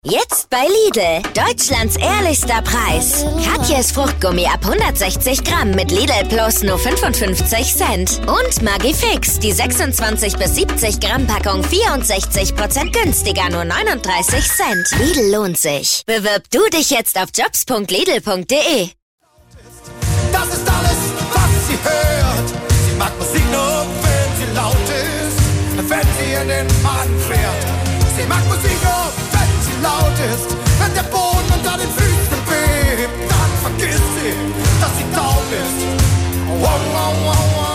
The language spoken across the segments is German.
Jetzt bei Lidl. Deutschlands ehrlichster Preis. Katjes Fruchtgummi ab 160 Gramm mit Lidl Plus nur 55 Cent. Und Magifix, die 26 bis 70 Gramm Packung 64% günstiger, nur 39 Cent. Lidl lohnt sich. Bewirb du dich jetzt auf jobs.lidl.de. Das ist alles, was sie hört. Sie mag Musik nur, wenn sie laut ist, wenn sie in den Magen fährt. Sie mag Musik nur, wenn sie laut ist, wenn der Boden unter den Füßen bebt. Dann vergisst sie, dass sie taub ist. Wow, wow, wow, wow.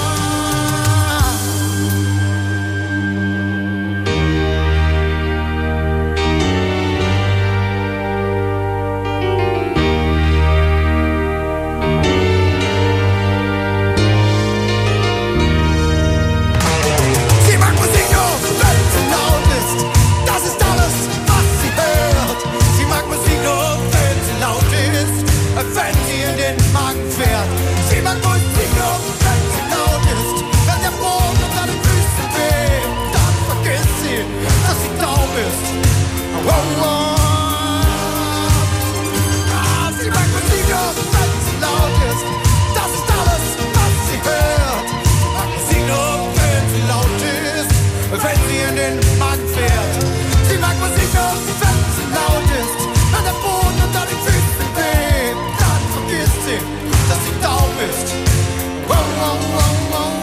Wenn sie in den Magen fährt. Sie mag Musik nur, wenn sie laut ist. Wenn der Boden unter den Füßen bebt, dann vergisst sie, dass sie taub ist. Wow, wow. Sie mag Musik nur, wenn sie laut ist. Das ist alles, was sie hört. Sie mag Musik nur, wenn sie laut ist. Wenn sie in den Magen fährt. Sie mag Musik nur, wenn sie laut ist. Wenn der Boden unter den Füßen bebt, dass sie taub ist. Wow, wow, wow, wow,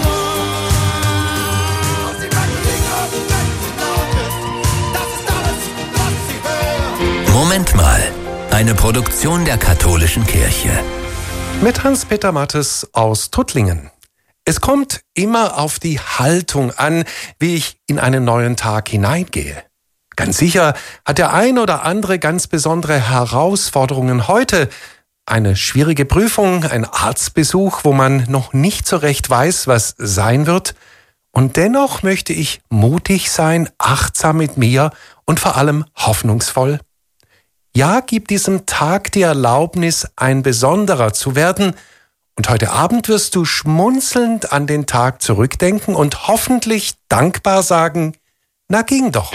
wow. Sie mag Musik nur, wenn sie laut ist. Das ist alles, was sie hört. Moment mal. Eine Produktion der Katholischen Kirche. Mit Hans-Peter Mattes aus Tuttlingen. Es kommt immer auf die Haltung an, wie ich in einen neuen Tag hineingehe. Ganz sicher hat der ein oder andere ganz besondere Herausforderungen heute. Eine schwierige Prüfung, ein Arztbesuch, wo man noch nicht so recht weiß, was sein wird. Und dennoch möchte ich mutig sein, achtsam mit mir und vor allem hoffnungsvoll. Ja, gib diesem Tag die Erlaubnis, ein Besonderer zu werden. Und heute Abend wirst du schmunzelnd an den Tag zurückdenken und hoffentlich dankbar sagen, na ging doch.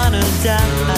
wanna die.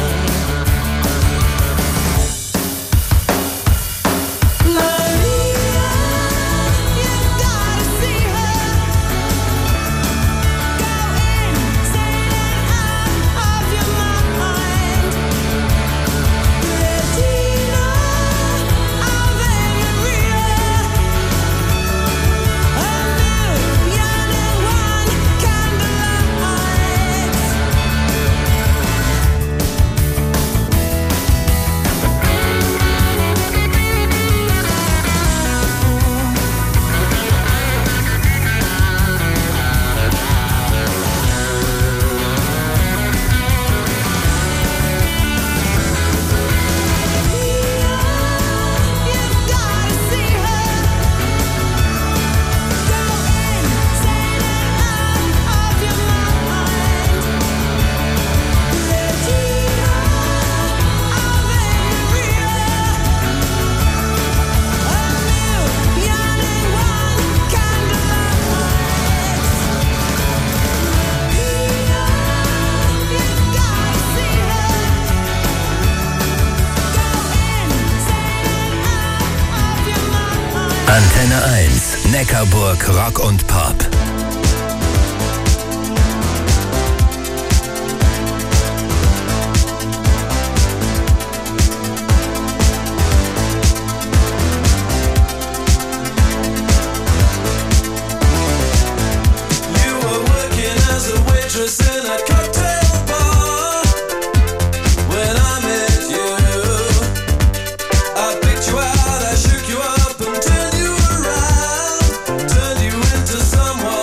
Antenne 1, Neckarburg Rock und Pop. Someone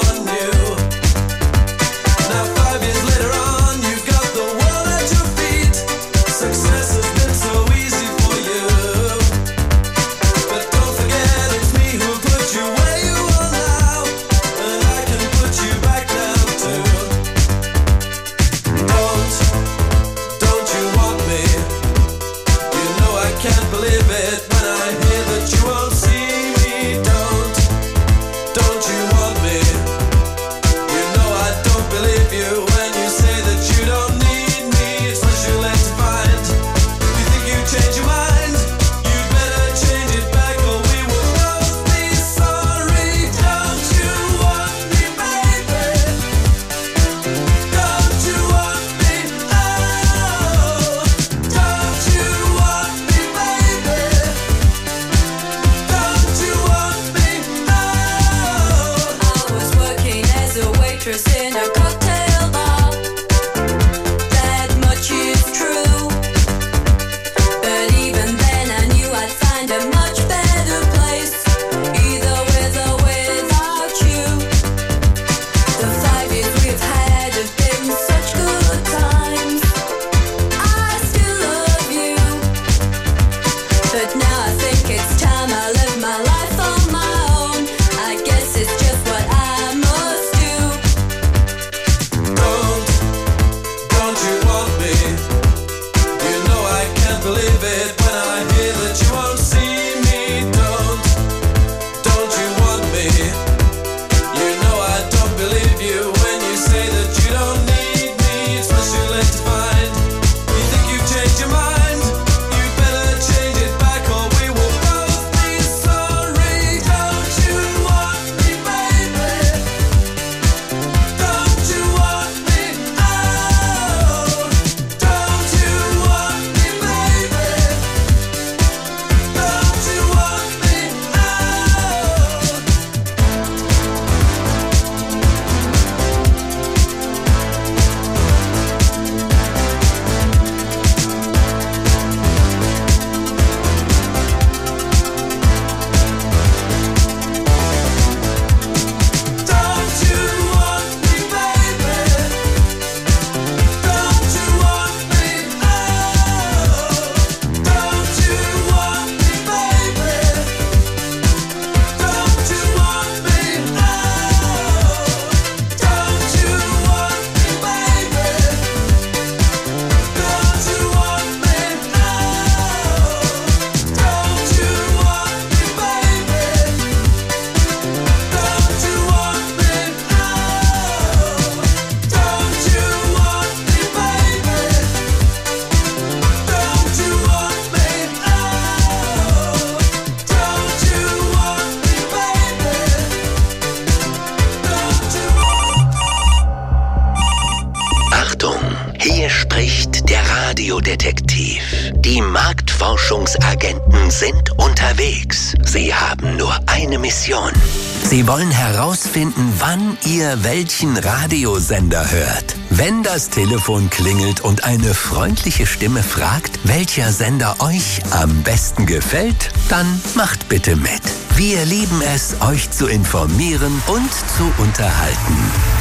Achtung, hier spricht der Radiodetektiv. Die Marktforschungsagenten sind unterwegs. Sie haben nur eine Mission. Sie wollen herausfinden, wann ihr welchen Radiosender hört. Wenn das Telefon klingelt und eine freundliche Stimme fragt, welcher Sender euch am besten gefällt, dann macht bitte mit. Wir lieben es, euch zu informieren und zu unterhalten.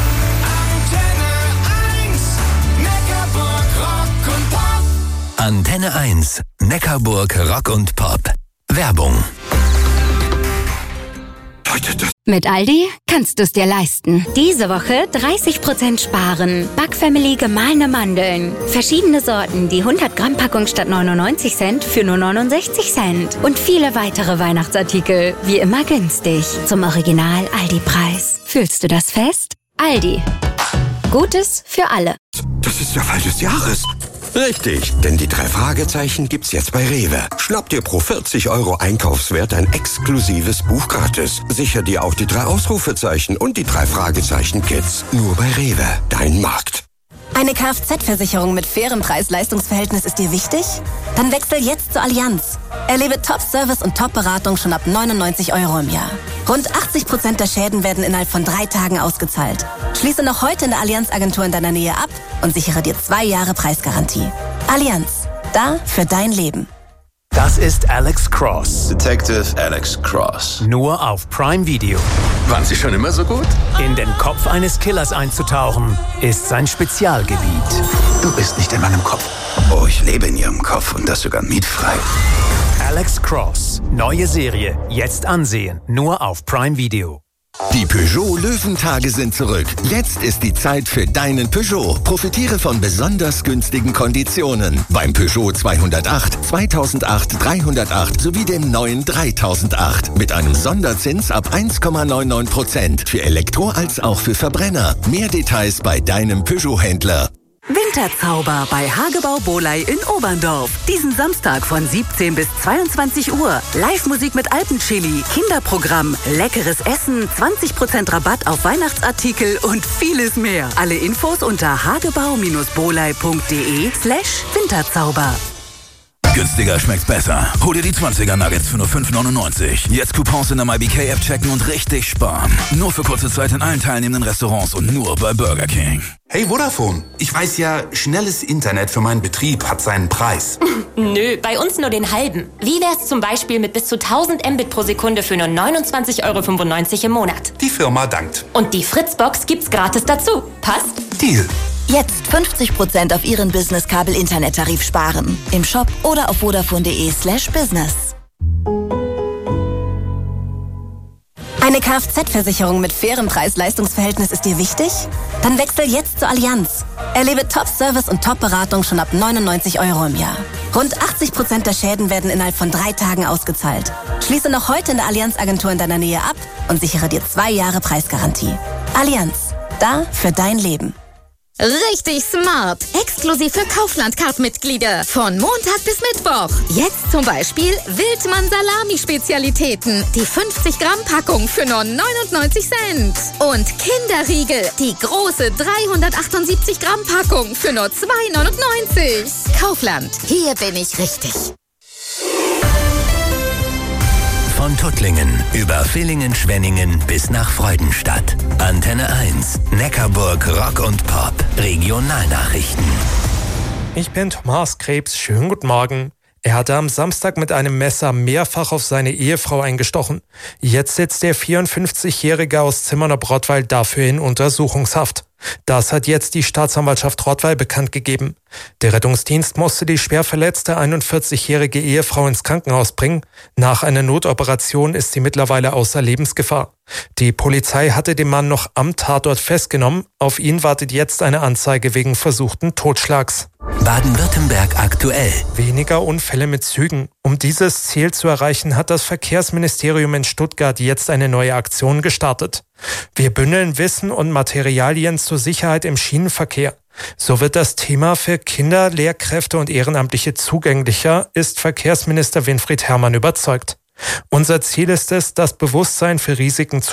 Antenne 1, Neckarburg Rock und Pop. Werbung. Mit Aldi kannst du es dir leisten. Diese Woche 30% sparen. Backfamily gemahlene Mandeln. Verschiedene Sorten, die 100 Gramm Packung statt 99 Cent für nur 69 Cent. Und viele weitere Weihnachtsartikel. Wie immer günstig. Zum Original Aldi-Preis. Fühlst du das fest? Aldi. Gutes für alle. Das ist der Fall des Jahres. Richtig, denn die 3 Fragezeichen gibt's jetzt bei Rewe. Schnapp dir pro 40 € Einkaufswert ein exklusives Buch gratis. Sicher dir auch die 3 Ausrufezeichen und die 3 Fragezeichen-Kits. Nur bei Rewe, dein Markt. Eine Kfz-Versicherung mit fairem Preis-Leistungs-Verhältnis ist dir wichtig? Dann wechsel jetzt zur Allianz. Erlebe Top-Service und Top-Beratung schon ab 99 € im Jahr. Rund 80% der Schäden werden innerhalb von 3 Tagen ausgezahlt. Schließe noch heute in der Allianz-Agentur in deiner Nähe ab und sichere dir 2 Jahre Preisgarantie. Allianz. Da für dein Leben. Das ist Alex Cross. Detective Alex Cross. Nur auf Prime Video. Waren Sie schon immer so gut? In den Kopf eines Killers einzutauchen, ist sein Spezialgebiet. Du bist nicht in meinem Kopf. Oh, ich lebe in Ihrem Kopf und das sogar mietfrei. Alex Cross. Neue Serie. Jetzt ansehen. Nur auf Prime Video. Die Peugeot Löwentage sind zurück. Jetzt ist die Zeit für deinen Peugeot. Profitiere von besonders günstigen Konditionen. Beim Peugeot 208, 2008, 308 sowie dem neuen 3008. Mit einem Sonderzins ab 1,99% für Elektro- als auch für Verbrenner. Mehr Details bei deinem Peugeot-Händler. Winterzauber bei Hagebau Bohley in Oberndorf. Diesen Samstag von 17 bis 22 Uhr. Live-Musik mit Alpenchili, Kinderprogramm, leckeres Essen, 20% Rabatt auf Weihnachtsartikel und vieles mehr. Alle Infos unter hagebau-bohley.de/Winterzauber. Günstiger schmeckt's besser. Hol dir die 20er Nuggets für nur 5,99. Jetzt Coupons in der MyBK-App checken und richtig sparen. Nur für kurze Zeit in allen teilnehmenden Restaurants und nur bei Burger King. Hey Vodafone, ich weiß ja, schnelles Internet für meinen Betrieb hat seinen Preis. Nö, bei uns nur den halben. Wie wär's zum Beispiel mit bis zu 1000 Mbit pro Sekunde für nur 29,95 € im Monat? Die Firma dankt. Und die Fritzbox gibt's gratis dazu. Passt? Deal. Jetzt 50% auf Ihren Business-Kabel-Internettarif sparen. Im Shop oder auf vodafone.de/business. Eine Kfz-Versicherung mit fairem Preis-Leistungs-Verhältnis ist dir wichtig? Dann wechsel jetzt zur Allianz. Erlebe Top-Service und Top-Beratung schon ab 99 € im Jahr. Rund 80% der Schäden werden innerhalb von 3 Tagen ausgezahlt. Schließe noch heute in der Allianz-Agentur in deiner Nähe ab und sichere dir 2 Jahre Preisgarantie. Allianz. Da für dein Leben. Richtig smart. Exklusiv für Kaufland-Card-Mitglieder. Von Montag bis Mittwoch. Jetzt zum Beispiel Wildmann-Salami-Spezialitäten. Die 50-Gramm-Packung für nur 99 Cent. Und Kinderriegel. Die große 378-Gramm-Packung für nur 2,99. Kaufland. Hier bin ich richtig. Von Tuttlingen über Villingen-Schwenningen bis nach Freudenstadt. Antenne 1, Neckarburg Rock und Pop. Regionalnachrichten. Ich bin Thomas Krebs. Schönen guten Morgen. Er hatte am Samstag mit einem Messer mehrfach auf seine Ehefrau eingestochen. Jetzt sitzt der 54-Jährige aus Zimmerner-Rottweil dafür in Untersuchungshaft. Das hat jetzt die Staatsanwaltschaft Rottweil bekannt gegeben. Der Rettungsdienst musste die schwer verletzte 41-jährige Ehefrau ins Krankenhaus bringen. Nach einer Notoperation ist sie mittlerweile außer Lebensgefahr. Die Polizei hatte den Mann noch am Tatort festgenommen. Auf ihn wartet jetzt eine Anzeige wegen versuchten Totschlags. Baden-Württemberg aktuell. Weniger Unfälle mit Zügen. Um dieses Ziel zu erreichen, hat das Verkehrsministerium in Stuttgart jetzt eine neue Aktion gestartet. Wir bündeln Wissen und Materialien zur Sicherheit im Schienenverkehr. So wird das Thema für Kinder, Lehrkräfte und Ehrenamtliche zugänglicher, ist Verkehrsminister Winfried Herrmann überzeugt. Unser Ziel ist es, das Bewusstsein für Risiken zu